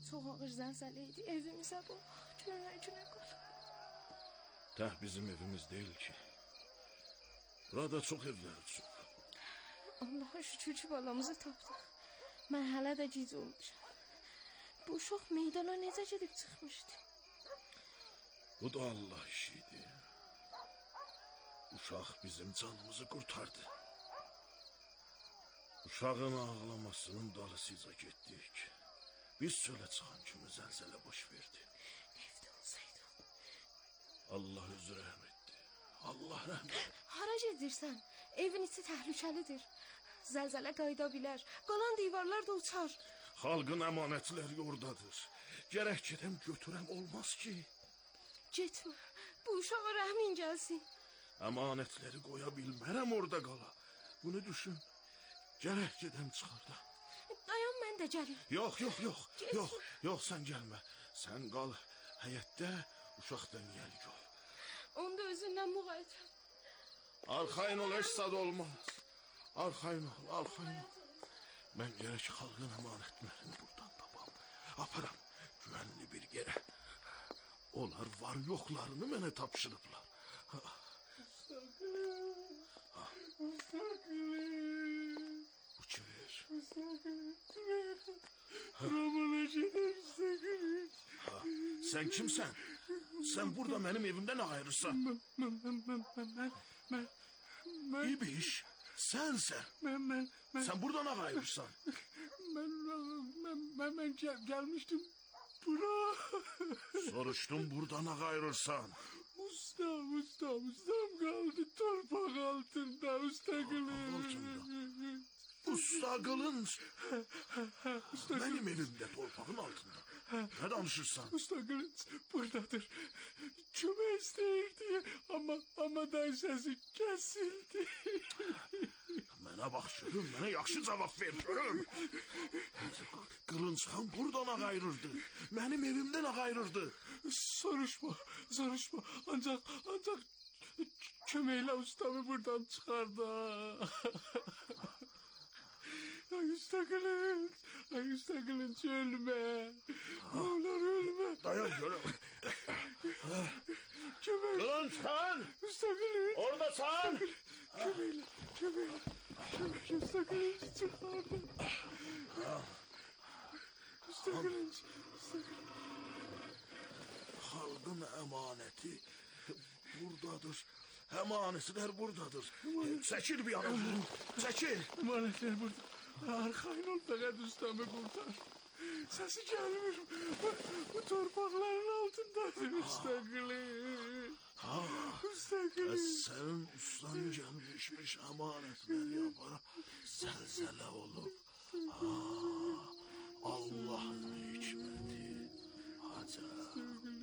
Çox ağır zəlzələ idi. Evimizə bax, günə qal. Tək bizim evimiz deyil ki. Burada çox evlər uçub. Allaha şükür ki, balamızı tapdıq. Mən hələ də gic olmuşam. Bu uşaq meydana necə gedib çıxmışdı? Bu da Allah işiydi. Uşaq bizim canımızı qurtardı. Uşağın ağlamasının dalısıca getdik. Biz çölə çıxan kimi zəlzələ baş verdi. Evdə olsaydı. Allah özü rəhm etdi. Allah rəhm etdi. Hara gedirsən? Evin içi təhlükəlidir. Zəlzələ qayıda bilər. Qalan divarlar da uçar. Xalqın əmanətləri oradadır. Gərək gedəm götürəm, olmaz ki. Getmə. Bu uşağa rəhmin gəlsin. Əmanətləri qoya bilmərəm orada qala. Bunu düşün. Gərək gedəm çıxardam. Dayan, mən də gəlim. Yox, sən gəlmə. Sən qal həyətdə, uşaqdan yəl gör. Onda özündən müğayət. Arxayın ol, heç sad olmaz. Arxayın ol. Mən gərək xalqın əmanətlərini buradan tapam. Aparam güvənli bir yerə. Onlar var yoxlarını mənə tapşırıblar. Bu kimdir? Sən kimsən? Sən burada mənim evimdə nə ayırırsan? Mən İbiş, sənsən. Sən burada nə ayırırsan? Mən gəlmişdim bura. Soruşdum, burada nə ayırırsan? Ustam qaldı torpaq altında, usta Qılınc. Usta Qılınc? Mənim evimdə torpağın altında. Nə danışırsan? Usta Qılınc buradadır. Kömək istəyirdi, amma day səsi kəsildi. Mənə bax görüm, mənə yaxşı cavab ver görüm. Qılınçxan buradan ağayırırdı. Mənim evimdən ağayırırdı. Soruşma. Ancaq köməklə ustamı buradan çıxardı. Ay usta Qılınc ölmə. Ne olur ölmə. Dayan görüm. Kömək. Qılınçxan! Usta Qılınc. Oradasan! Kömək. Usta Qılınc çıxardı. Usta Qılınc. Xalqın əmanəti buradadır. Əmanətlər buradadır. Çəkil bir yana. Çəkil. Əmanətlər burada. Arxayın ol, fəqət ustamı qurtar. Səsi gəlmir. Bu torpaqların altındadır usta Qılınc. Sənin ustan gəlmişmiş əmanətləri yapara zəlzələ olub. Allah'ın hikmeti. Acayip.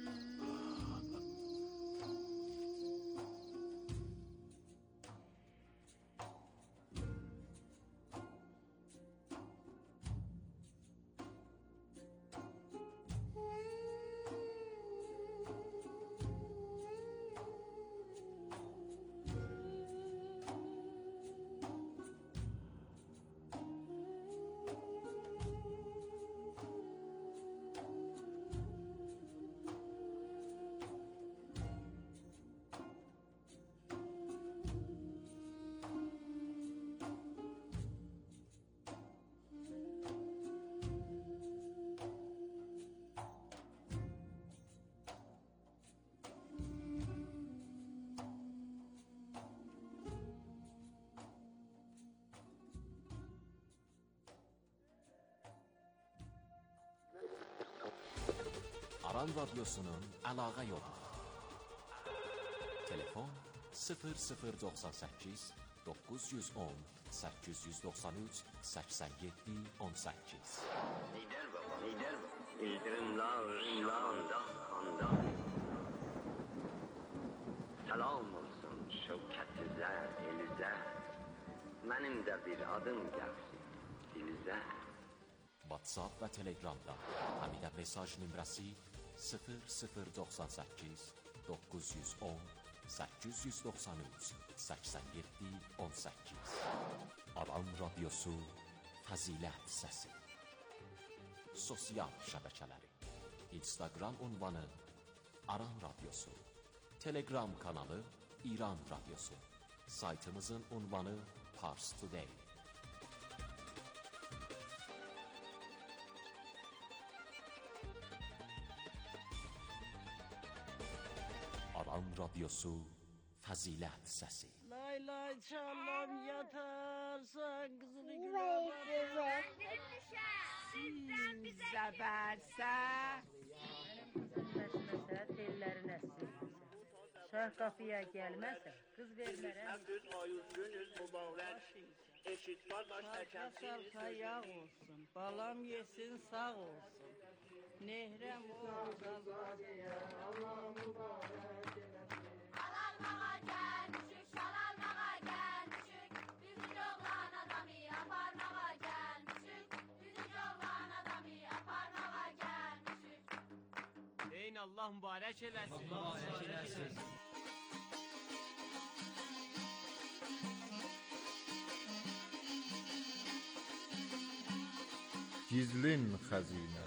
Aran Radyosu'nun əlaqə yolu. Telefon 0098 910 893 87 18. Lider baba. İldırımlar anda. Salam olsun şevkətizə, elizə. Mənim də bir adım gəlsin dilizə. WhatsApp və Telegramda Həmidə mesaj nömrəsi 0098 910 893 87 18. Aran Radyosu Fəzilət Səsi. sosial şəbəkələri. Instagram ünvanı Aran Radyosu. Telegram kanalı İran Radyosu. Saytımızın ünvanı Pars Today. Aran Radyosu Fəzilət Səsi. Lay lay çalam yatarsan kızını güle Zəbərsə Məşməsə tellərin əssin. Şah qapıya gəlməsə qız vermərəm. Düz ayız günüz mübarək. Eşit qardaş Salka yağ olsun, balam yesin sağ olsun. Nehrəm olsun. Şalalmağa gəlmişik, şalalmağa gəlmişik. Bizim oğlan adamı aparmağa gəlmişik. Bizim oğlan adamı aparmağa gəlmişik. Deyin Allah mübarək eləsin. Mübarək eləsin. Gizlin xəzinə.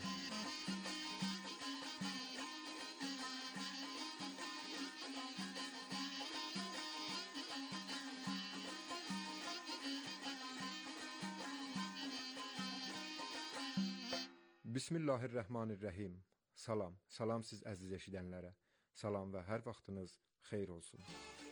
Bismillahirrahmanirrahim. Salam. Salam siz əziz eşidənlərə. Salam və hər vaxtınız xeyir olsun.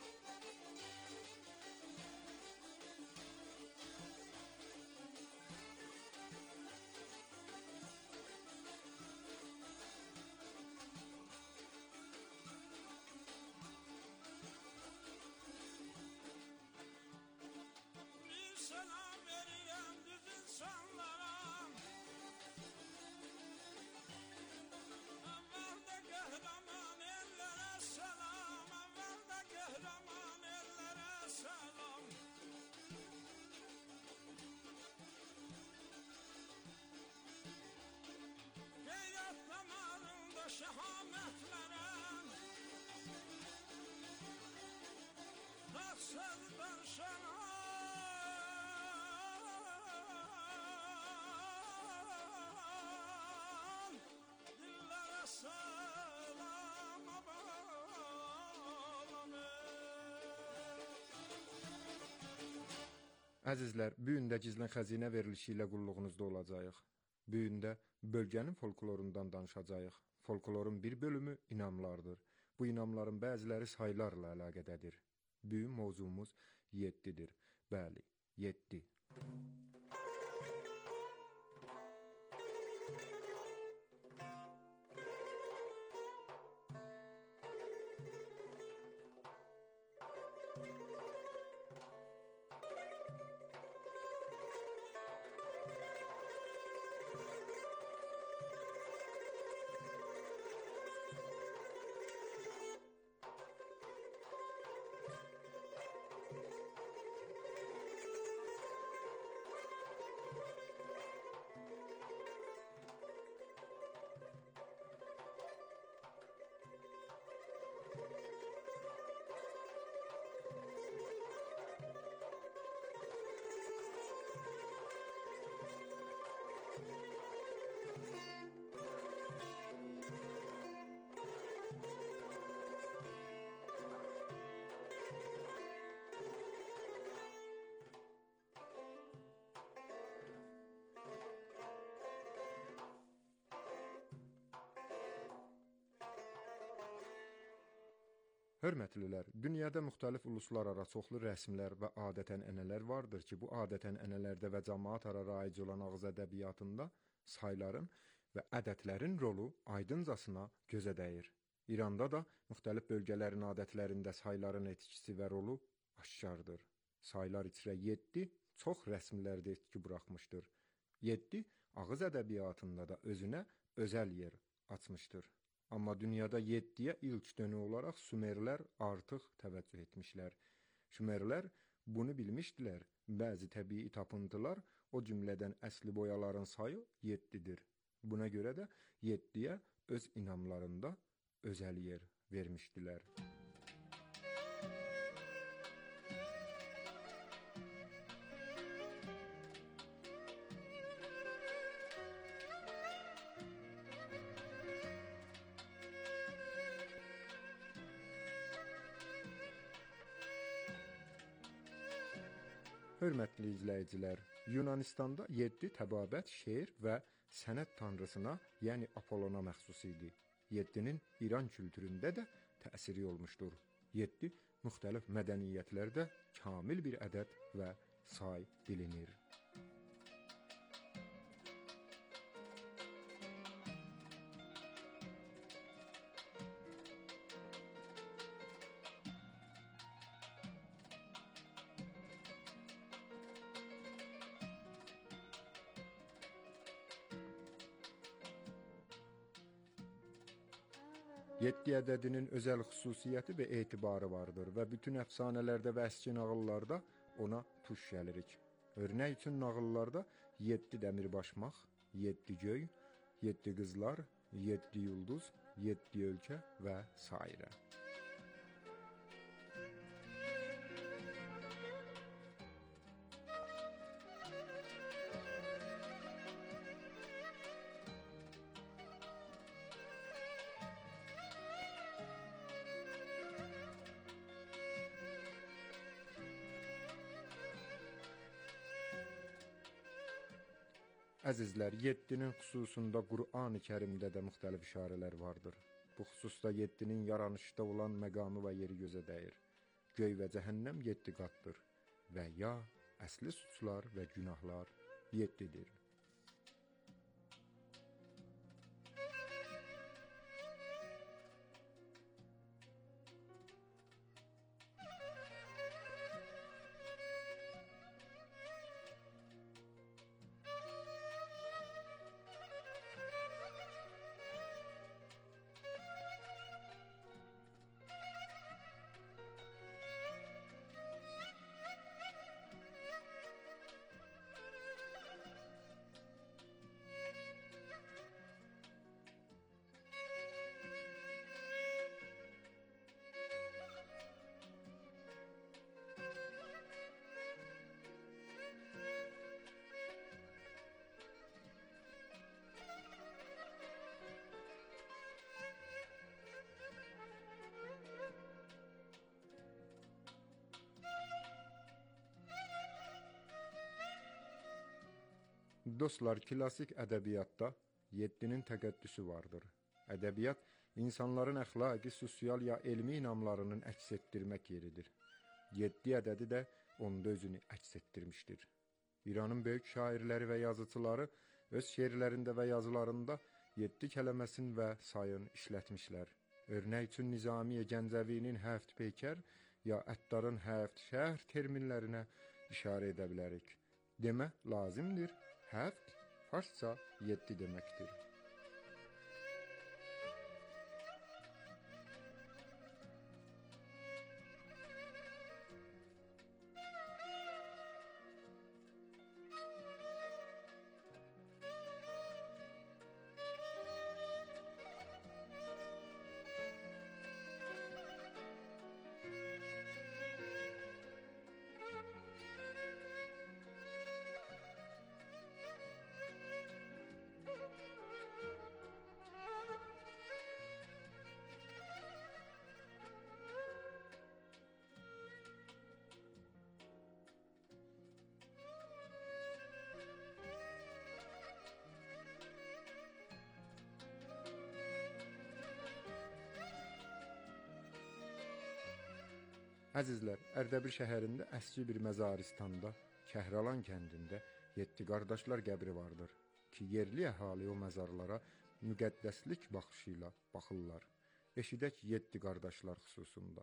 Bir selam verirəm düz insanlara. Əvvəldə qəhrəman ellərə səlam, əvvəldə qəhrəman ellərə səlam. Qeyrət damarında şəhamətlərə, taxsızdan şənan, dillərə səlam abalanır. Əzizlər, bu gün də gizlin xəzinə verilişi ilə qulluğunuzda olacağıq. Bu gün də bölgənin folklorundan danışacağıq. Folklorun bir bölümü inamlardır. Bu inamların bəziləri saylarla əlaqədədir. Bu gün mövzumuz 7-dir. Bəli, 7. Hörmətlilər, dünyada müxtəlif uluslarara çoxlu rəsmlər və adət-ənənələr vardır ki, bu adət-ənənələrdə və cəmaət-ara raic olan ağız ədəbiyyatında sayların və ədədlərin rolu aydıncasına gözə dəyir. İranda da müxtəlif bölgələrin adətlərində sayların etkisi və rolu aşkardır. Saylar içrə 7 çox rəsmlərdə etki buraxmışdır. 7 ağız ədəbiyyatında da özünə özəl yer açmışdır. Amma dünyada 7-yə ilk dönü olaraq Sümerlər artıq təvəccüh etmişlər. Sümerlər bunu bilmişdilər. Bəzi təbii tapıntılar, o cümlədən əsli boyaların sayı 7-dir. Buna görə də 7-yə öz inamlarında özəl yer vermişdilər. Hörmətli izləyicilər, Yunanistanda 7 təbabət şeir və sənət tanrısına, yəni Apollona məxsus idi. 7-nin İran kültüründə də təsiri olmuşdur. 7 müxtəlif mədəniyyətlərdə kamil bir ədəd və say bilinir. Yeddi ədədinin özəl xüsusiyyəti və etibarı vardır və bütün əfsanələrdə və əski nağıllarda ona tuş gəlirik. Örnək üçün nağıllarda 7 dəmirbaşmaq, 7 göy, 7 qızlar, 7 ulduz, 7 ölkə və s. Əzizlər, 7-nin xüsusunda Qur'an-ı Kərimdə də müxtəlif işarələr vardır. Bu xüsusda 7-nin yaranışda olan məqamı və yeri gözə dəyir. Göy və cəhənnəm 7 qatdır və ya əsli suçlar və günahlar 7-dir. Dostlar, klassik ədəbiyyatda 7-nin təqəddüsü vardır. Ədəbiyyat insanların əxlaqi, sosial ya elmi inamlarının əks etdirmək yeridir. 7 ədədi də onda özünü əks etdirmişdir. İranın böyük şairləri və yazıçıları öz şeirlərində və yazılarında 7 kələməsin və sayın işlətmişlər. Örnək üçün Nizamiye Gəncəvinin həft peykər ya Əttarın həft şəhər terminlərinə işarə edə bilərik. Demə lazımdır. Həft farsça 7 deməkdir. Əzizlər, Ərdəbil şəhərində əski bir məzaristanda, Kəhralan kəndində 7 qardaşlar qəbri vardır ki, yerli əhali o məzarlara müqəddəslik baxışı ilə baxırlar. Eşidək 7 qardaşlar xüsusunda.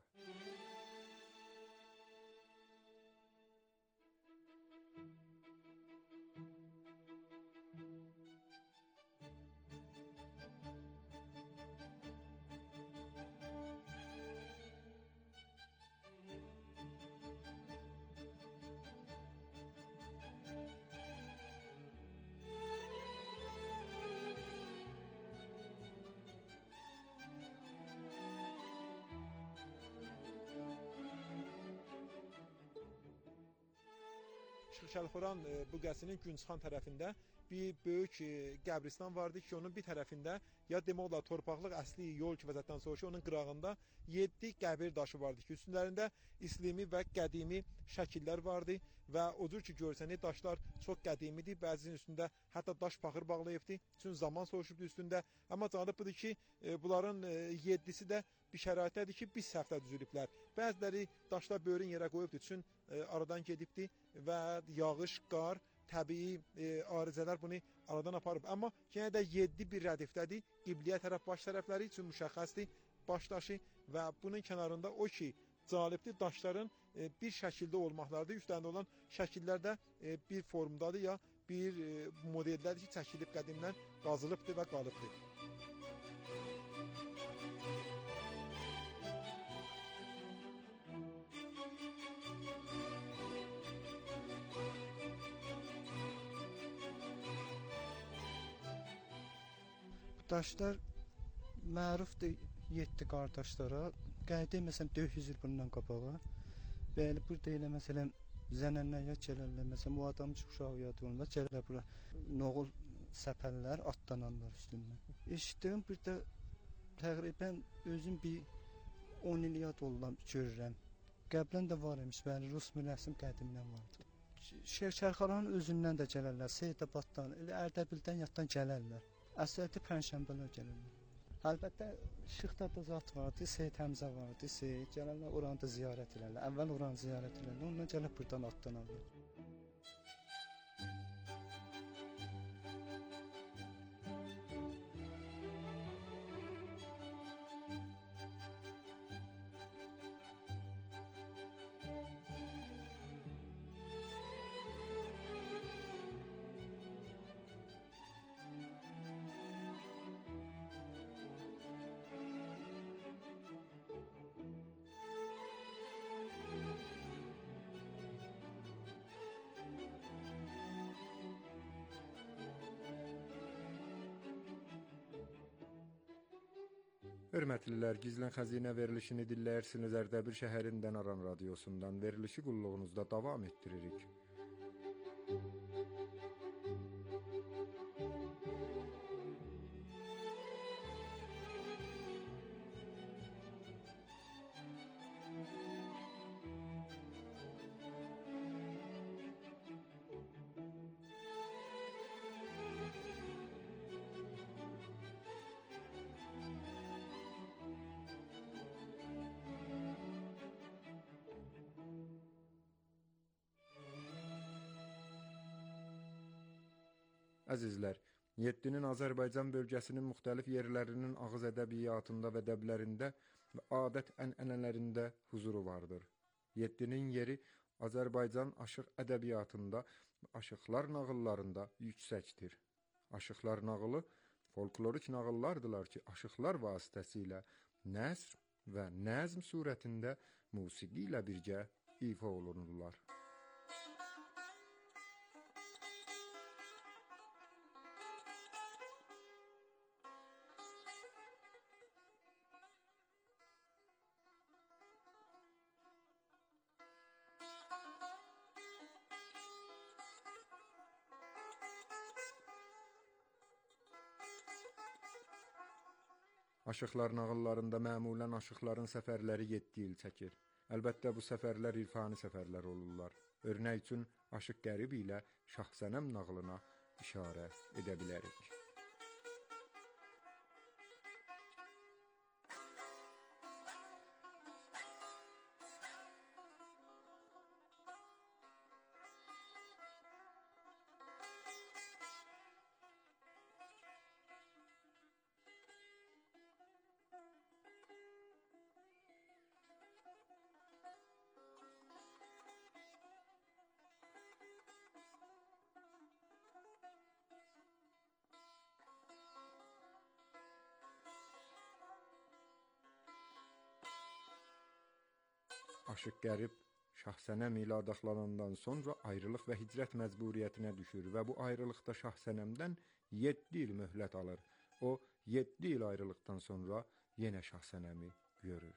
Şəxkəlxoran bölgəsinin Günçxan tərəfində bir böyük qəbristan vardı ki, onun bir tərəfində ya demək olar torpaqlıq əsli yol ki vəzətdən sonra ki, onun qırağında 7 qəbir daşı vardı ki, üstlərində islimi və qədimi şəkillər vardı və o cür ki görsəniz daşlar çox qədimidir, bəzisinin üstündə hətta daş paxır bağlayıbdı, çünki zaman soğuşubdu üstündə. Amma cəlib budur ki, bunların 7-si də bir şəraitdədir ki, bir səhvdə düzülüblər. Bəziləri daşlar böyrün yerə qoyubdu, üçün aradan gedibdi və yağış, qar, təbii arızələr bunu aradan aparıb. Amma yenə də 7 bir rədifdədir. Qibliyə tərəf baş tərəfləri üçün müşəxəsdir baş daşı və bunun kənarında o ki, cəlibdir daşların bir şəkildə olmaqlardır. Üstlərində olan şəkillər də bir formdadır ya bir modeldədir ki, çəkilib qədimdən qazılıbdır və qalıbdır. Daşlar mərufdur 7 qardaşlara. Qədi məsələn 400 il bundan qabağa. Bəli, burada elə məsələn zənənlər gələrlər, məsələn o adam uşaq yad olmaz, gələr bura noğul səpərlər, atlananlar üstündən. Eşitdim burada təqribən özüm bir 10 il yad oldum görürəm. Qəblən də var imiş, bəli, Rus mürəssim qədimdən vardı. Şərxalanın özündən də gələrlər, Seyidabaddan, elə Ərdəbildən yaddan gələrlər. Əslində pənşənbələr gəlirlər. Əlbəttə Şıxda da zat vardı, Seyid Həmzə vardı, Seyid gəlirlər, oranı da ziyarət edirlər. Əvvəl oranı ziyarət edirlər, ondan gəlib buradan atlanırlar. Hörmətlilər, Gizlən Xəzinə verilişini dinləyirsiniz Ərdəbil şəhərindən Aran radiosundan. Verilişi qulluğunuzda davam etdiririk. Əzizlər, 7-nin Azərbaycan bölgəsinin müxtəlif yerlərinin ağız ədəbiyyatında və dəblərində və adət-ənənələrində huzuru vardır. 7-nin yeri Azərbaycan aşıq ədəbiyyatında və aşıqlar nağıllarında yüksəkdir. Aşıqlar nağılı folklorik nağıllardılar ki, aşıqlar vasitəsilə nəsr və nəzm surətində musiqi ilə birgə ifa olunurlar. Aşıqlar nağıllarında məmulən aşıqların səfərləri 7 il çəkir. Əlbəttə bu səfərlər irfani səfərlər olurlar. Örnək üçün Aşıq Qərib ilə Şahsənəm nağılına işarə edə bilərik. Aşıq Qərib Şahsənəm ilə adaxlanandan sonra ayrılıq və hicrət məcburiyyətinə düşür və bu ayrılıqda Şahsənəmdən 7 il möhlət alır. O 7 il ayrılıqdan sonra yenə Şahsənəmi görür.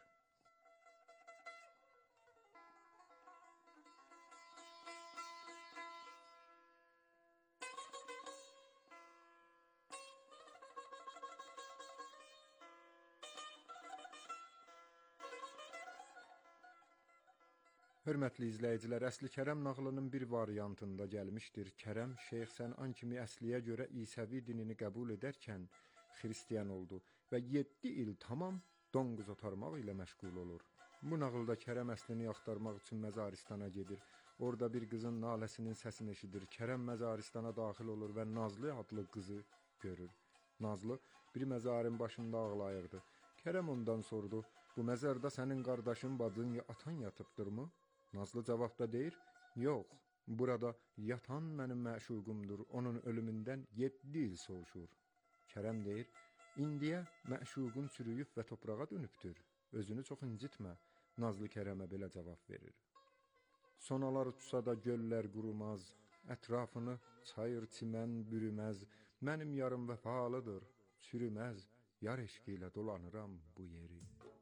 Hörmətli izləyicilər, Əsli Kərəm nağlının bir variantında gəlmişdir. Kərəm Şeyx Sənan kimi əsliyə görə İsəvi dinini qəbul edərkən xristian oldu və 7 il tamam donquz otarmaq ilə məşğul olur. Bu nağılda Kərəm əslini axtarmaq üçün məzaristana gedir. Orada bir qızın naləsinin səsini eşidir. Kərəm məzaristana daxil olur və Nazlı adlı qızı görür. Nazlı bir məzarın başında ağlayırdı. Kərəm ondan sordu: "Bu məzarda sənin qardaşın, bacın ya atan yatıbdırmı?" Nazlı cavabda deyir: "Yox, burada yatan mənim məşuqumdur. Onun ölümündən 7 il soğuşur." Kərəm deyir: "İndiyə məşuqun çürüyüb və toprağa dönübdür. Özünü çox incitmə." Nazlı Kərəmə belə cavab verir: "Sonalar uçsa da göllər qurumaz, ətrafını çayır çimən bürüməz. Mənim yarım vəfalıdır, çürüməz. Yar eşqi ilə dolanıram bu yeri."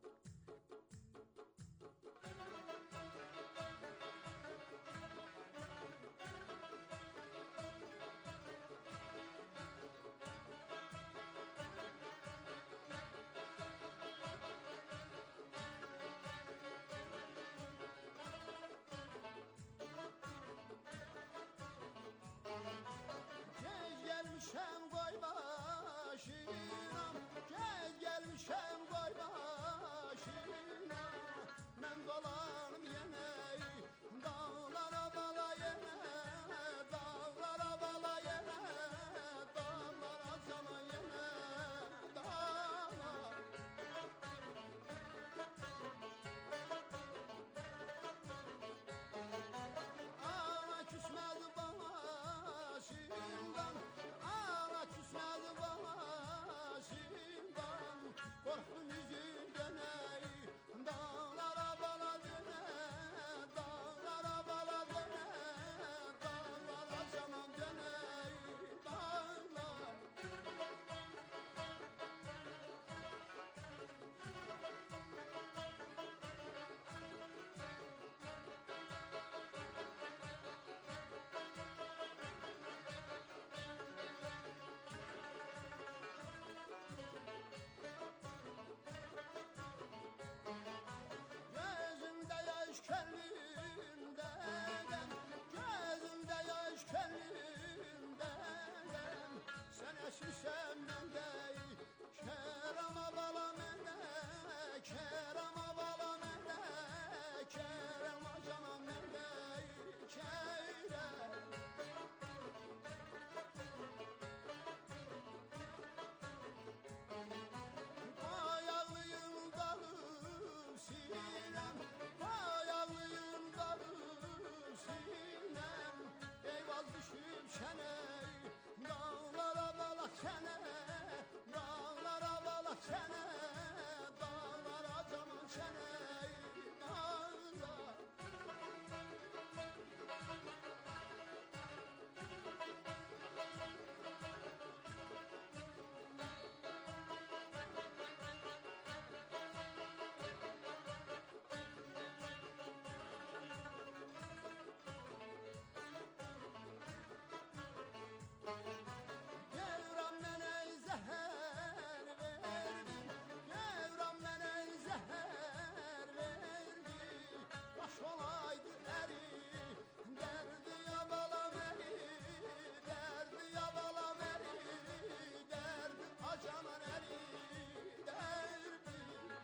Gez gelmişem koy başına, gez gelmişem koy başına. Ben dolanım yine, dağlara bala yine, dağlara bala yine, dağlara sana yine, dağlar. Ana küsmez başımdan, ana küsmez başımdan. Korktum yüzünden ey, dağlara bala döne, dağlara bala döne, dağlara zaman döne, dağlar. Gözümde yaş kendimden, gözümde yaş kendimden. Sen eşişem mende, kerama bala mende, kerama bala mende, kerama canam mende, kerem. Ayağlıyım dalım sinem, ayağlıyım dalım sinem. Eyvaz düşüp çene, dağlara balak çene, dağlara balak çene, dağlara canım çene, dağlar. Devran mənə zəhər verdi, devran mənə zəhər verdi. Baş olaydı əri, dərdi ya balam əri, dərdi ya balam əri, dərdi acaman əri, dərdi.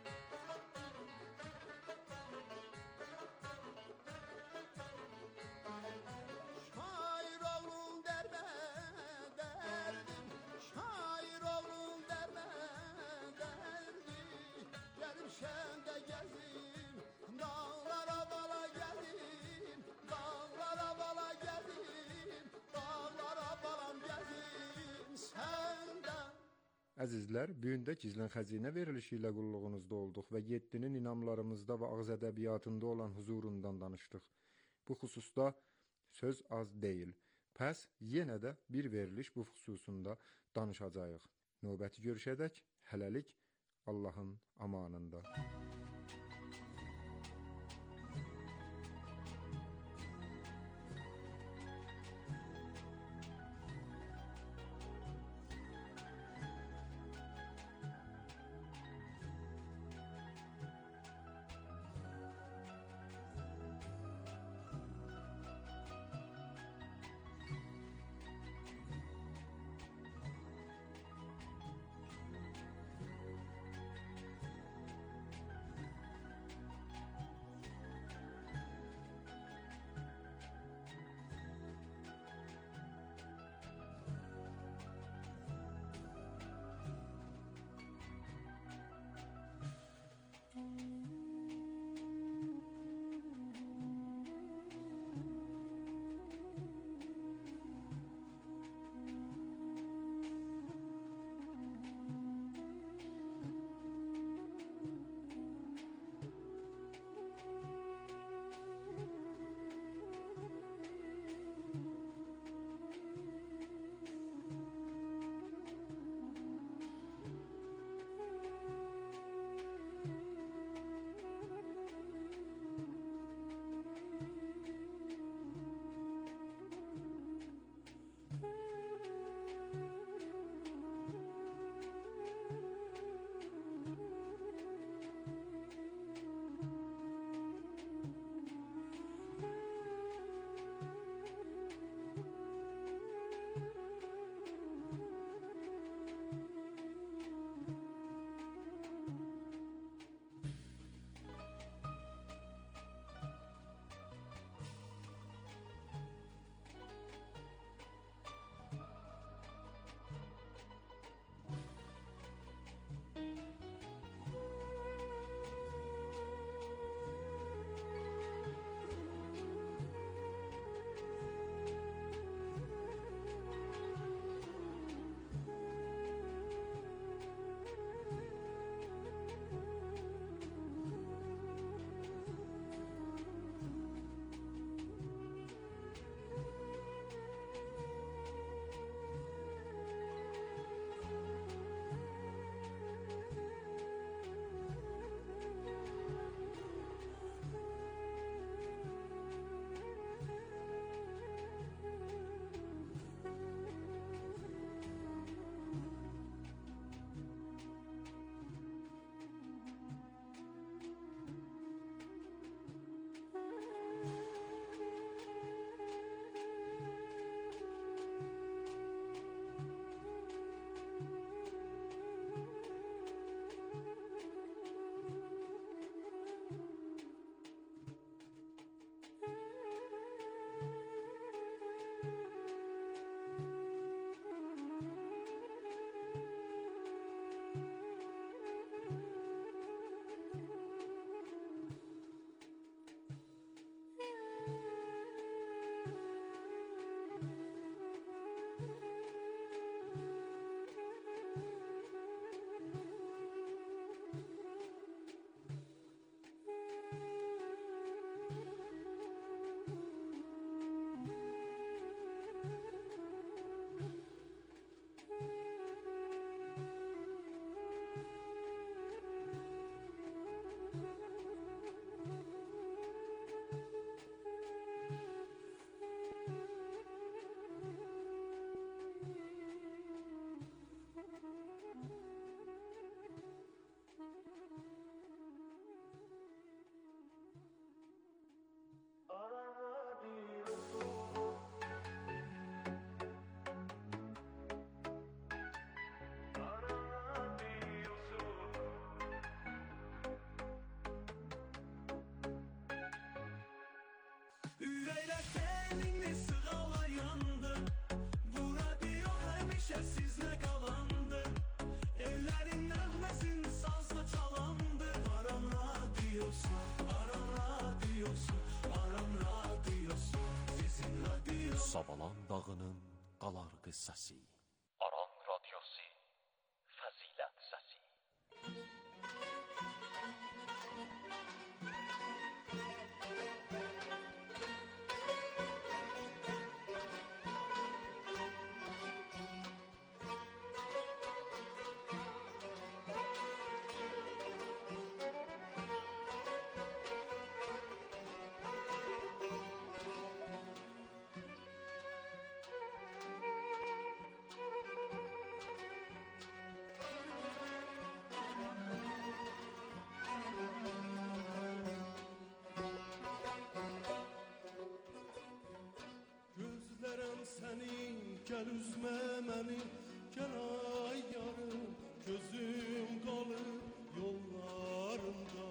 Şair oğlum derme derdim, şair oğlum derme derdim. Gelmişem de gezim, dağlara bala geldim, dağlara bala geldim, dağlara balam gezim senden. Əzizlər, bu gün də Gizlin Xəzinə verilişi ilə qulluğunuzda olduq və 7-nin inamlarımızda və ağız ədəbiyyatında olan huzurundan danışdıq. Bu xüsusda söz az deyil. Pəs yenə də bir veriliş bu xüsusunda danışacağıq. Növbəti görüşədək hələlik Allahın amanında. Sabalan dağının qalar qıssası. Aran radyosu Fəzilət səsi. Senin gel üzme beni, gel ay yarım, gözüm kalır yollarında.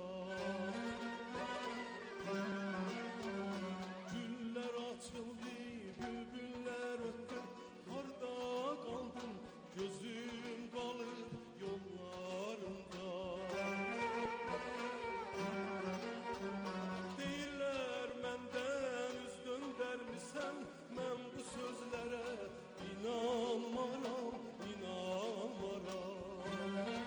Güller açıldı, bülbüller öttü, harda kaldım, gözüm kalır yollarında. Deyirler menden üz döndərmisən, mən bu sözlərə inanmaram, inanmaram.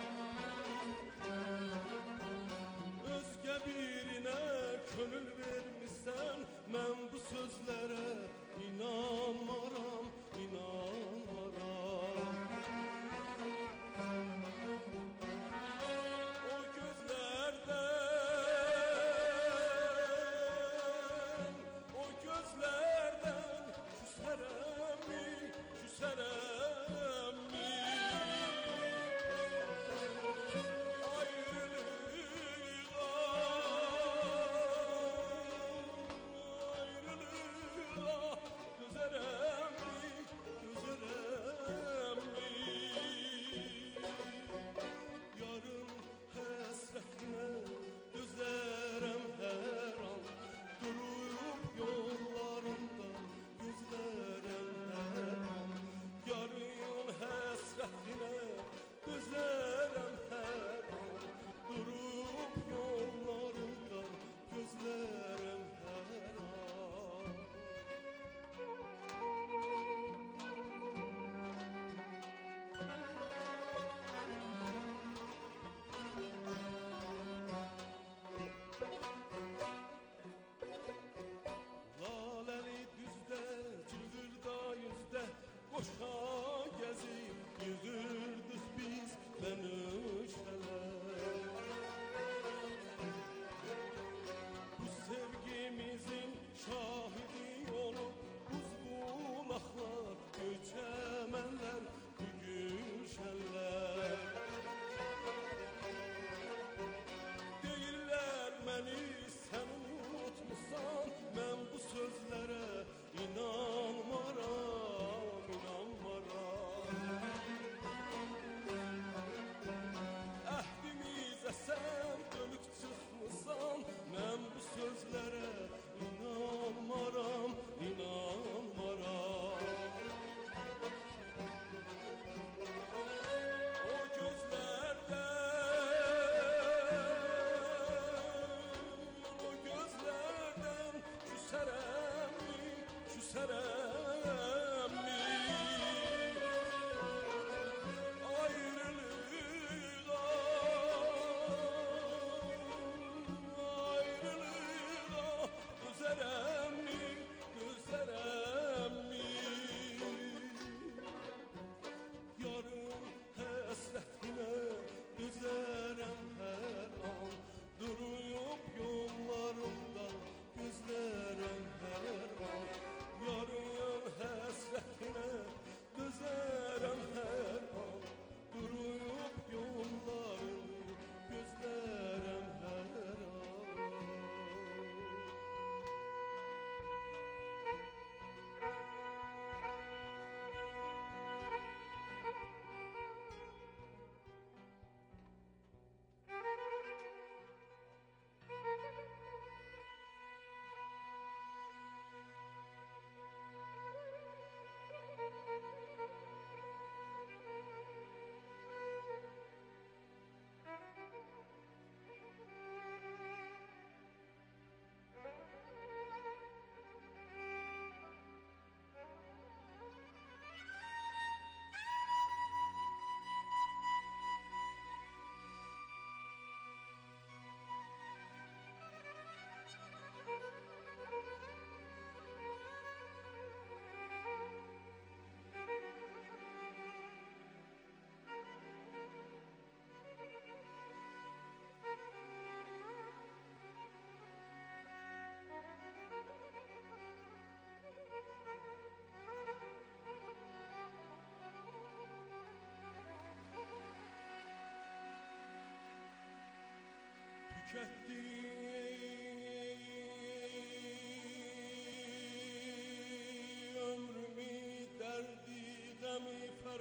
ömrümü derdi gemi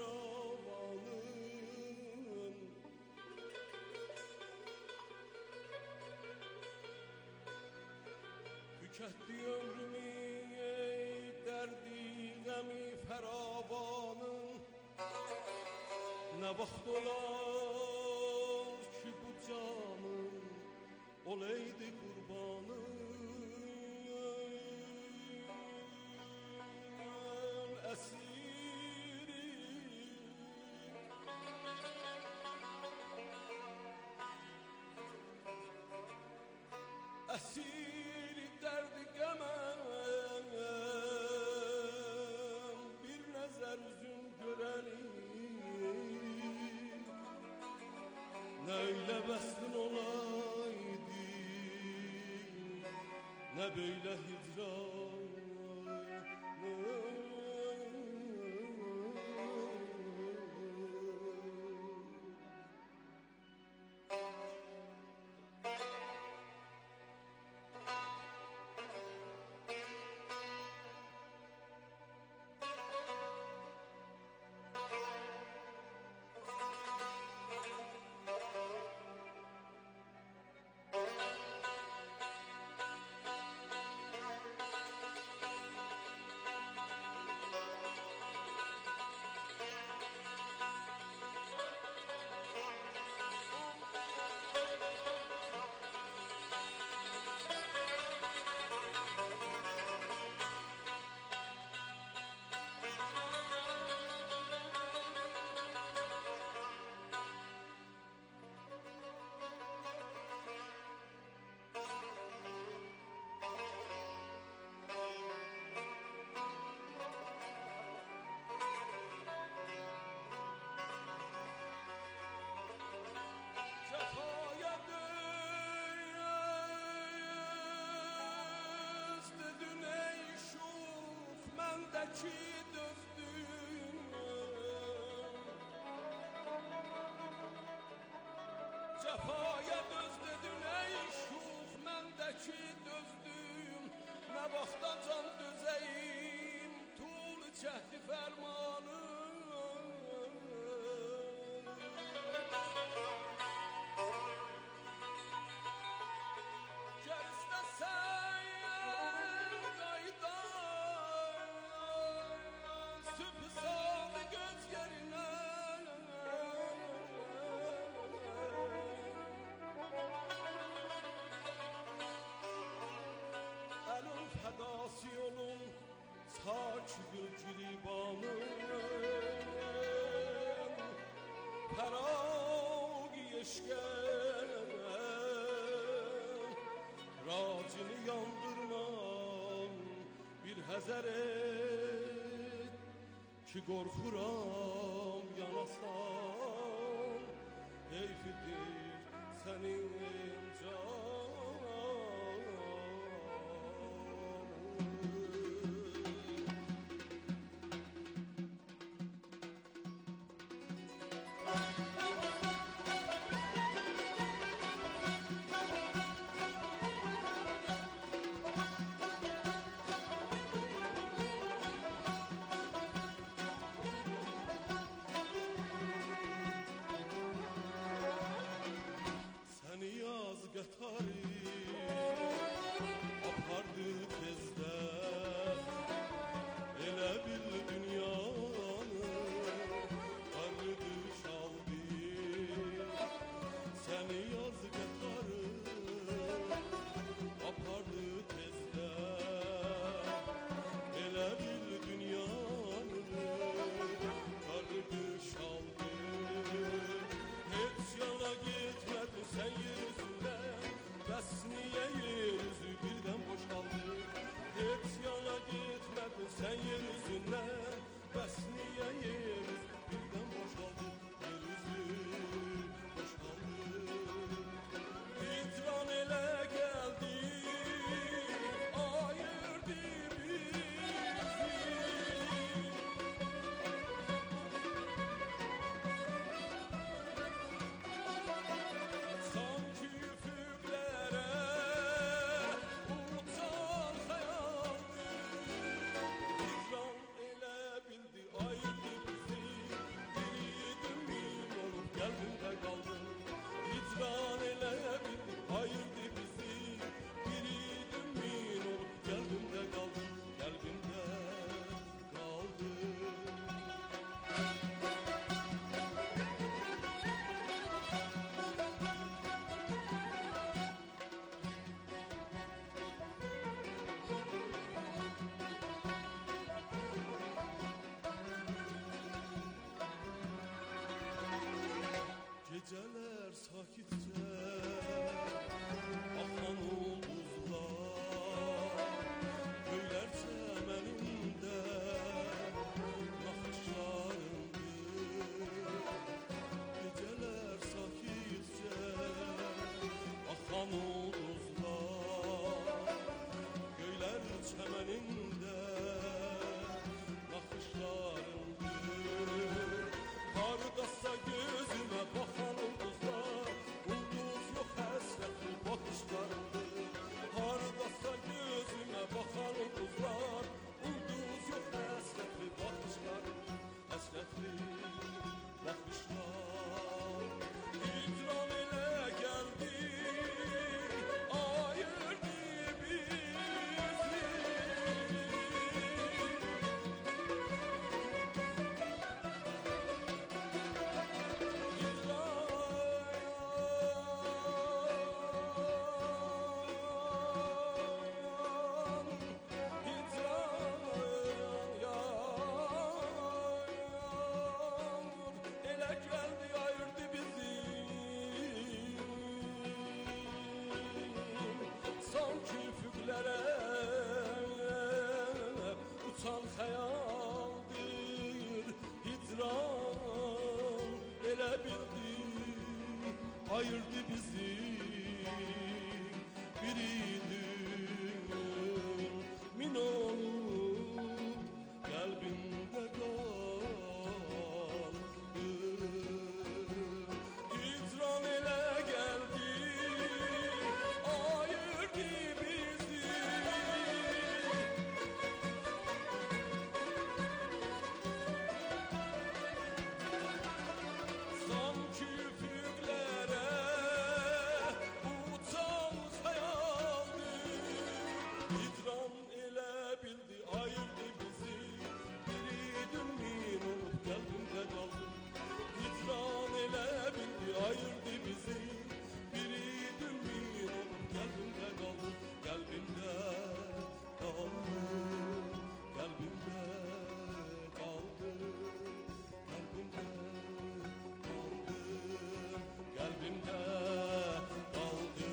feravanın tüketti ömrümü derdi gemi feravanın ne vaxt olar ki bu canım olaydı kurbanım esir derdi gemem bir nezer üzüm görelim ne öyle beslin olaydı ne böyle hicran Cefaya döz dedin ey şux məndəki dözdüm nə vaxta can dözəyim tul çəhdi fərmanım gəl istəsən qaydan sübh salı göz yerinə fədası olun saç gülgilibanım Pəraq-i eşqəm racini yandırmam bir həzər et ki qorxuram yanasan heyfidir sənin can sakitcə axan ulduzlar göylər çəmənində naxışlarındır gecələr sakitcə axan ulduzlar göylər çəmənində naxışlarındır hardasa gözümə baxan ulduzlar ulduz yox həsrətli baxışlarındır hardasa gözümə baxan ulduzlar ulduz yox həsrətli baxışlarındır həsrətli baxışlar hicran elə gəldi ayırdı bizi sanki üfüqlərə uçan xəyaldır hicran elə bildi ayırdı bizi bir idin min olub qəlbimdə qaldı hicran elə gəldi ayırdı bizi sanki üfüqlərə uçan xəyaldır hicran elə bildi ayırdı bizi bir idin min olub qəlbimdə qaldı hicran elə bildi ayırdı bizi bir idin min olub qəlbimdə qaldı qəlbimdə qaldı qəlbimdə qaldı qəlbimdə qaldı qəlbimdə qaldı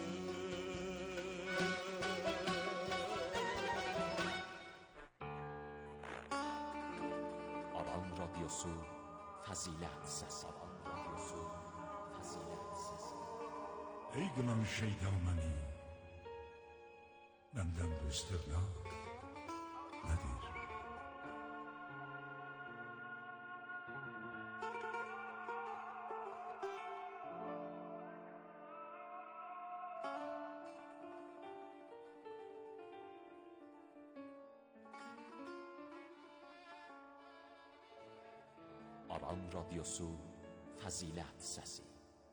Aran Radyosu Fəzilət Səsi. Aran Radyosu Fəzilət Səsi. Ey qınan şeytan məni, məndən bu istirna nədir? Aran Radyosu Fəzilət Səsi.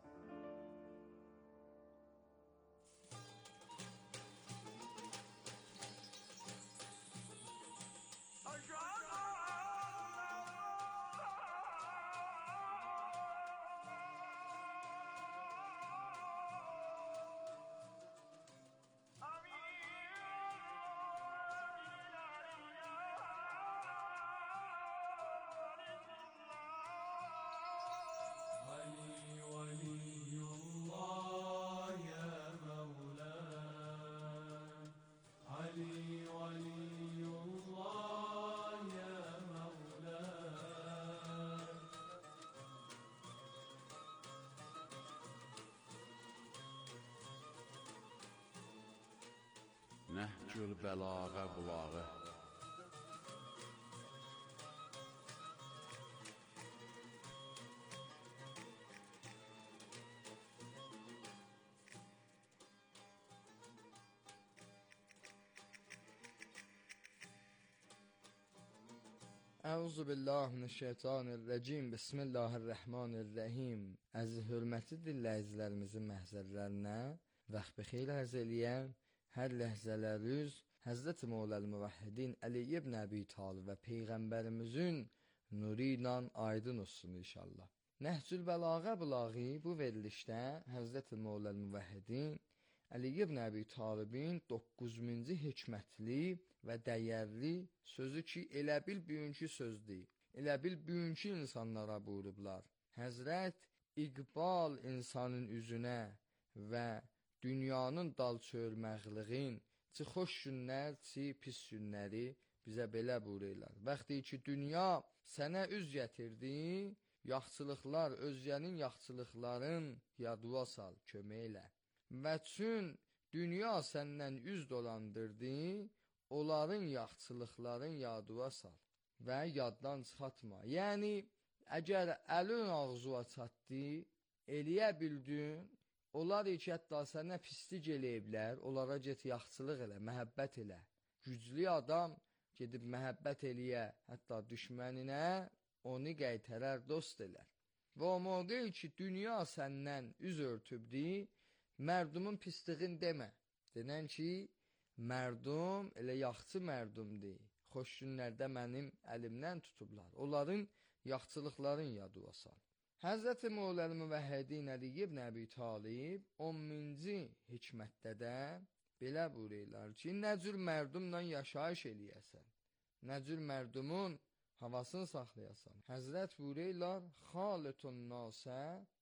Nəhcül bəlağa bulağı Əuzu billahi mineşşeytanirracim. Bismillahirrahmanirrahim. Əziz hörmətli dinləyicilərimizin məhzərlərinə vaxt xeyir arz eləyən hər ləhzələriniz Həzrət Mevla'l Muvahhidin Əli ibn Əbi Talib və Peyğəmbərimizin nuru ilə aydın olsun inşallah. Nəhcül Bəlağa bulağı bu verilişdə Həzrət Mevla'l Muvahhidin Əli ibn Əbi Talibin 9-cu hikmətli və dəyərli sözü ki, elə bil bugünkü sözdür. Elə bil bugünkü insanlara buyurublar. Həzrət iqbal insanın üzünə və dünyanın dal çörməkliğin çi xoş günlər, çi pis günləri bizə belə buyururlar. Vaxtı ki dünya sənə üz gətirdi, yaxçılıqlar, özgənin yaxçılıqların yaduva sal, köməklə. Və çün dünya səndən üz dolandırdı, onların yaxçılıqların yaduva sal və yaddan çıxatma. Yəni, əgər əlin ağzuva çatdı, eləyə bildin, onlar ki, hətta sənə pislik eləyiblər, onlara get yaxçılıq elə, məhəbbət elə. Güclü adam gedib məhəbbət eləyə, hətta düşməninə, onu qaytarər, dost elər. Və o mövqe ki, dünya səndən üz örtübdi, mərdumun pisliğin demə. Denən ki, mərdum elə yaxçı mərdumdur. Xoş günlərdə mənim əlimdən tutublar. Onların yaxçılıqların yaduva sal. Həzrəti Mevla'l Müvəhhidin Əli ibn Əbi Talib 10-cu hikmətdə də belə buyururlar ki, nə cür mərdumla yaşayış eləyəsən, nə cür mərdumun havasını saxlayasan. Həzrət buyururlar, xalitun nasə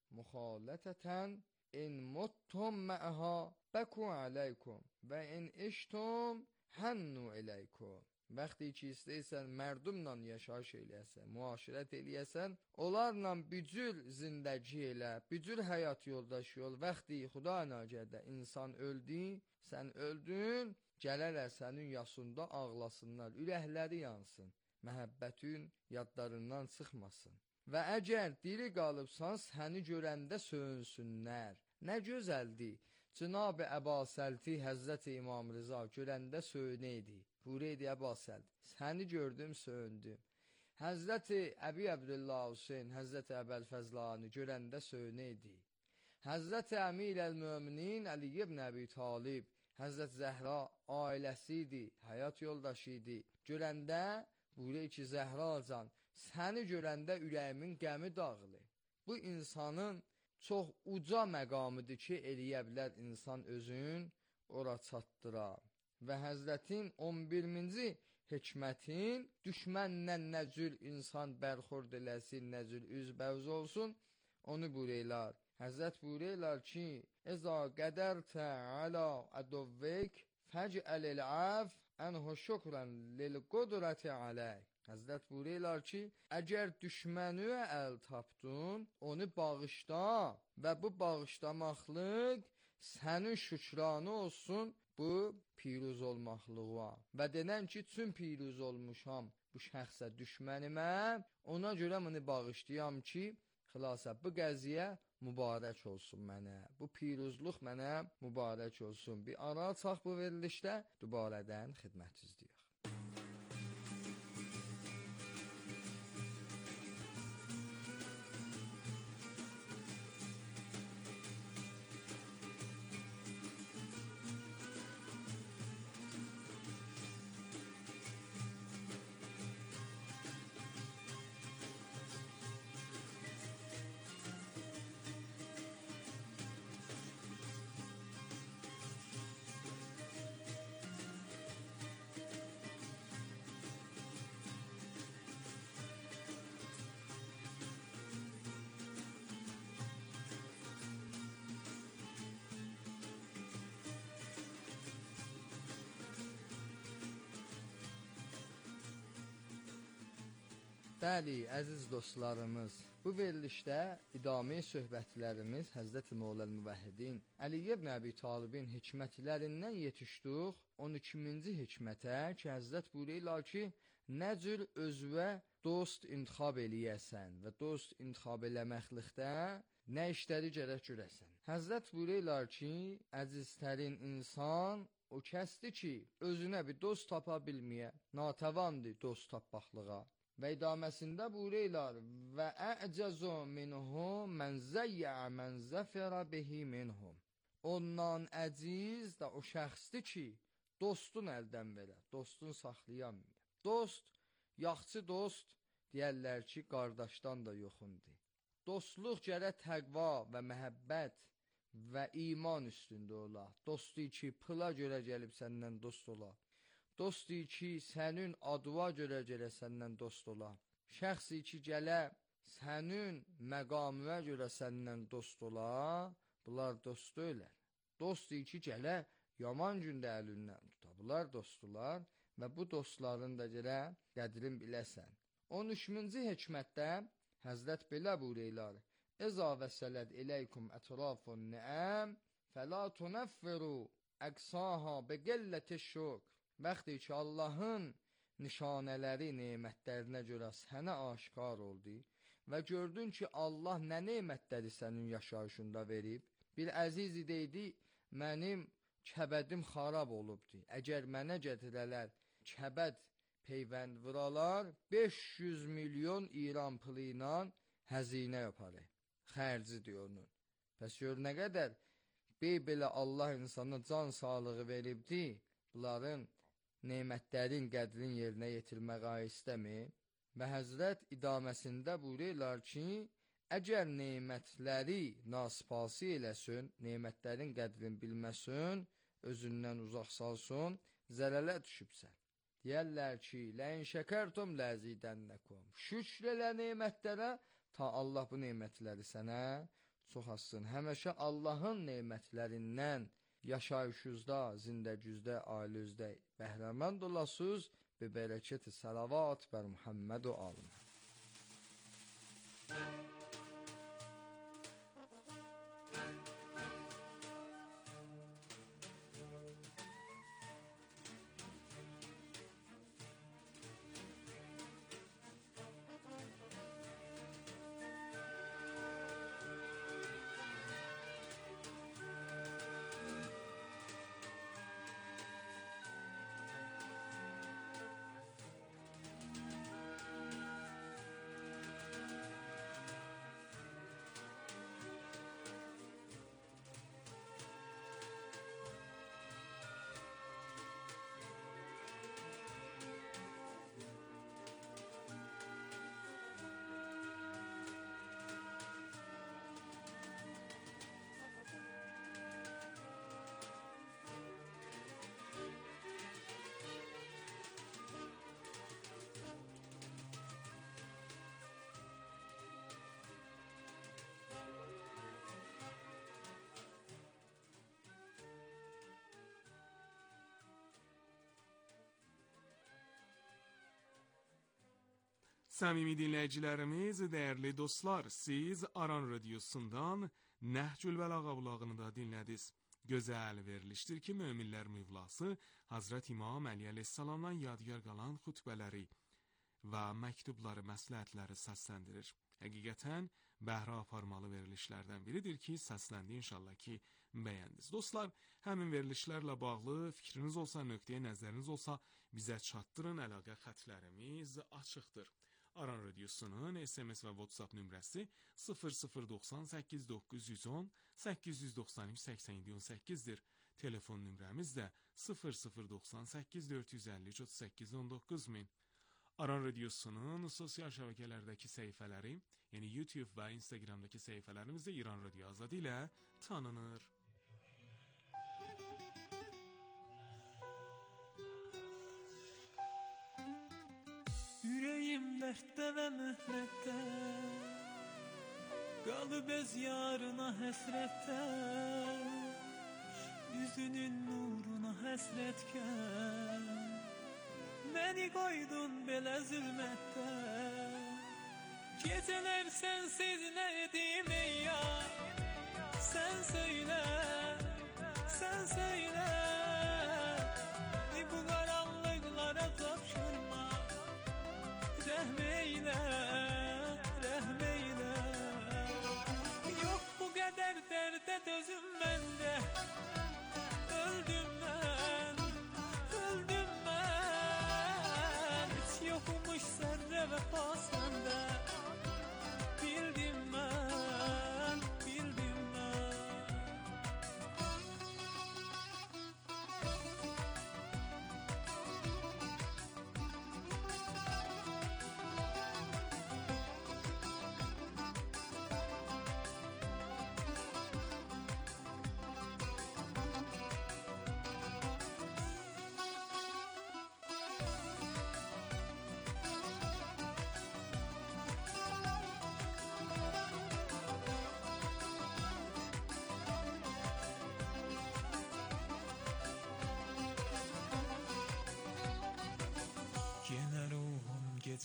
muxalətətən in muttum mə'ha bəku aləykum və in iştum hənnu eləykum. Vaxtı ki, istəyirsən mərdumla yaşayış eləyəsən, müaşirət eləyəsən, onlarla bücür zindəgi elə, bücür həyat yoldaşı ol. Vaxtı Xuda nagədə insan öldü, sən öldün, gələrlər sənin yasında ağlasınlar, ürəkləri yansın, məhəbbətin yadlarından çıxmasın. Və əgər diri qalıbsan, səni görəndə söyünsünlər. Nə gözəldir, Cənab-ı Əbasəlti Həzrəti İmam Rıza görəndə söyünəydi. Buyureydi Əbasəlti, səni gördüm, söyündüm. Həzrəti Əbi Əbdüllah Hüseyin, Həzrəti Əbəlfəzlani görəndə söyünəydi. Həzrəti Əmir-əl-Möminin Əli ibn Əbi Talib, Həzrət Zəhra ailəsi idi, həyat yoldaşı idi. Görəndə, buyurey ki, Zəhracan, səni görəndə ürəyimin qəmi dağılır. Bu insanın çox uca məqamıdır ki, eləyə bilər insan özün ora çatdıra. Və Həzrətin 11-ci hikmətin düşmənlə nə cür insan bərxurd eləsin, nə cür üzbəvz olsun, onu buyururlar. Həzrət buyururlar ki, Əza qədərtə alə ədovvək fəcəl əl-əf ənhu şükrən lil-qudrəti aləyk. Həzrət buyururlar ki, əgər düşməni əl tapdın, onu bağışla və bu bağışlamaqlıq sənin şükranı olsun bu piruz olmaqlığa. Və denən ki, çün piruz olmuşam bu şəxsə düşmənimə, ona görə bunu bağışlayam ki, xilasa bu qəziyə mübarək olsun mənə. Bu piruzluq mənə mübarək olsun. Bir ara çaq bu verilişdə dübarədən xidmət izləyək. Bəli, əziz dostlarımız, bu verilişdə idami söhbətlərimiz Həzrəti Mevla'l Müvəhhidin Əli ibn Əbi Talibin hikmətlərindən yetişdik 12-ci hikmətə ki, Həzrət buyururlar ki, nə cür özvə dost intixab eləyəsən və dost intixab eləməklikdə nə işləri gərək görəsən. Həzrət buyururlar ki, əziztərin insan o kəsdir ki, özünə bir dost tapa bilməyə, natəvandır dost tapmaqlığa. Və idaməsində buyururlar və əcəzu minhum mən zəyyə mən zəfərə bihi minhum. Ondan əziz də o şəxsdir ki, dostun əldən verər, dostun saxlayamayır. Dost, yaxçı dost deyərlər ki, qardaşdan da yoxundur. Dostluq gərək təqva və məhəbbət və iman üstündə ola. Dostu ki, pıla görə gəlib səndən dost ola. Dostu ki, sənin adıva görə səndən dost ola. Şəxsi ki, gələ sənin məqamına görə səndən dost ola, bunlar dost deyilər. Dost deyil ki, gələ yaman gündə əlindən tuta. Bunlar dostdular və bu dostların da gələ qədrin biləsən. 13-cü hikmətdə Həzrət belə buyururlar: "Əza vəsələt iləykum ətrafun ni'am, fəla tunaffiru aqsaha biqillati şükr." Vaxtı ki Allahın nişanələri nemətlərinə görə sənə aşkar oldu və gördün ki Allah nə nemətləri sənin yaşayışında verib. Bir əziz deydi, mənim kəbədim xarab olubdu. Əgər mənə gətirələr kəbəd peyvənd vuralar, 500 milyon İran pılı ilə həzinə yaparıq. Xərcidir onun. Bəs gör nə qədər belə Allah insana can sağlığı veribdi, bunların nemətlərin qədrin yerinə yetirmək istəmir. Və Həzrət idaməsində buyururlar ki, əgər nemətləri nasipası eləsin, nemətlərin qədrini bilməsin, özündən uzaq salsın, zərələ düşübsən. Deyərlər ki, ləin şəkərtum ləzidənnəkum. Şükr elə nemətlərə, ta Allah bu nemətləri sənə çox assın. Həməşə Allahın nemətlərindən yaşayışınızda, zindəgüzdə, ailənizdə bəhrəmənd olasınız. Bi bərəkəti salavat bər Muhammed və alın. Samimi dinləyicilərimiz, dəyərli dostlar, siz Aran Radiosundan Nəhcül Bəlağa bulağını da dinlədiniz. Gözəl verilişdir ki, möminlər müvlası Hazret İmam Əli əleyhissalamdan yadigar qalan xutbələri və məktubları, məsləhətləri səsləndirir. Həqiqətən bəhra aparmalı verilişlərdən biridir ki, səsləndi, inşallah ki, bəyəndiniz. Dostlar, həmin verilişlərlə bağlı fikriniz olsa, nöqtəyə nəzəriniz olsa, bizə çatdırın, əlaqə xətlərimiz açıqdır. Aran Radiosunun SMS və WhatsApp nömrəsi 0098 910 893 87 18-dir. Telefon nömrəmiz də 0098 453 38 19 min. Aran Radiosunun sosial şəbəkələrdəki səhifələri, yəni YouTube və Instagramdakı səhifələrimiz də İran Radio Azad ilə tanınır. Yüreğim dertte ve mühnette, kalıp ez yarına hesrette, yüzünün nuruna hasretken, beni koydun bele zulmette. Geceler sensiz ne edeyim ey ya, sen söyle, sen söyle. Bu karanlıklara tapşırma, Rəhmeyle, rəhmeyle. Yok bu kadar derde dözüm bende. Öldüm ben, öldüm ben. Hiç yokmuş zerre vefa sende. Bildim ben, bildim ben.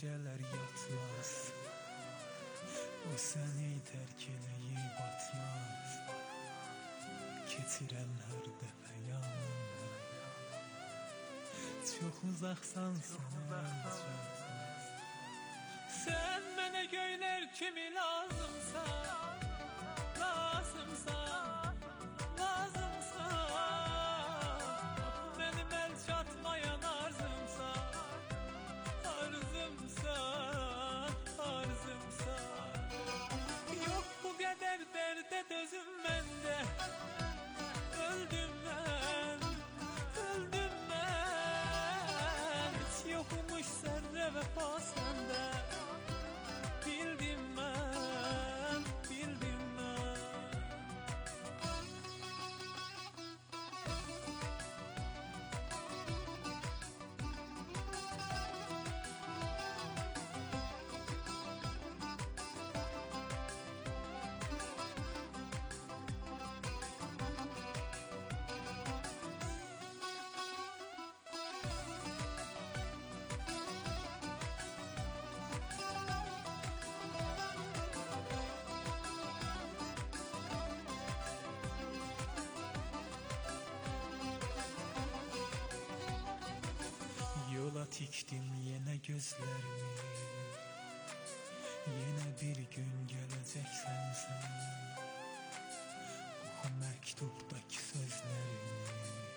gecələr yatmaz, o səni tərk eləyib atmaz. Keçirəm hər dəfə yanından, çox uzaqsan sən. Sən mənə göylər kimi lazımsan, lazımsan, lazımsan. Mənim əl çatmayan arzımsan, arzımsan, arzımsan. Yox bu qədər dərdə dözüm məndə, öldüm mən, öldüm mən. Heç yoxmuş sərrə vəfa səndə, bildim mən, bildim mən. Yola tikdim yenə gözlərimi, yenə bir gün gələcəksən sən. Oxu məktubdakı sözlərimi,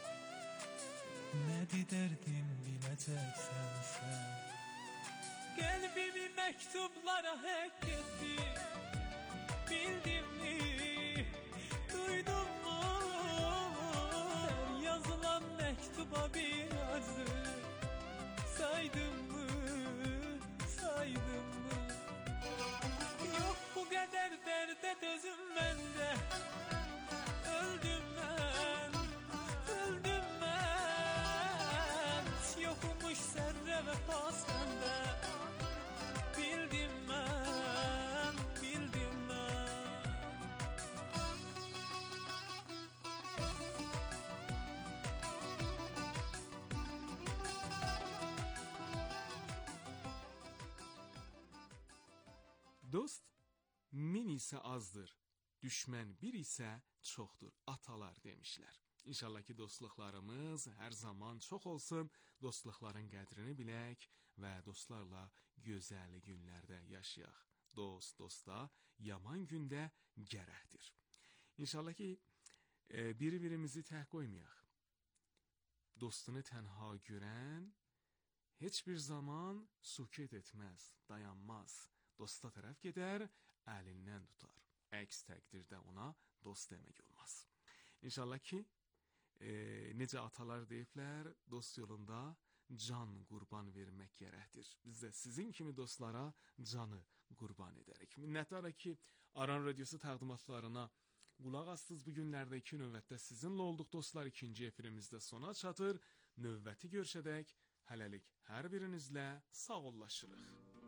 nədir dərdim biləcəksən sən. Qəlbimi məktublara həkk etdi, bildimmi, duydummu? Hər yazılan məktuba bir arzu, saydım mı, saydım mı? Yox bu qədər dərdə dözüm məndə, öldüm mən, öldüm mən. Heç yoxmuş sərrə vəfa səndə, bildim mən, bildim mən. Dost min isə azdır, düşmən bir isə çoxdur, atalar demişlər. İnşallah ki dostluqlarımız hər zaman çox olsun, dostluqların qədrini bilək və dostlarla gözəl günlərdə yaşayaq. Dost dosta, yaman gündə gərəkdir. İnşallah ki bir-birimizi tək qoymayaq. Dostunu tənha görən heç bir zaman sükut etməz, dayanmaz. Dosta tərəf gedər, əlindən tutar. Əks təqdirdə ona dost demək olmaz. İnşallah ki, necə atalar deyiblər, dost yolunda can qurban vermək gərəkdir. Biz də sizin kimi dostlara canı qurban edərik. Minnətdarıq ki, Aran Radiosu təqdimatlarına qulaq astınız. Bu günlərdə 2 növbətdə sizinlə olduq dostlar. 2-ci efirimizdə sona çatır. Növbəti görüşədək hələlik hər birinizlə sağollaşırıq.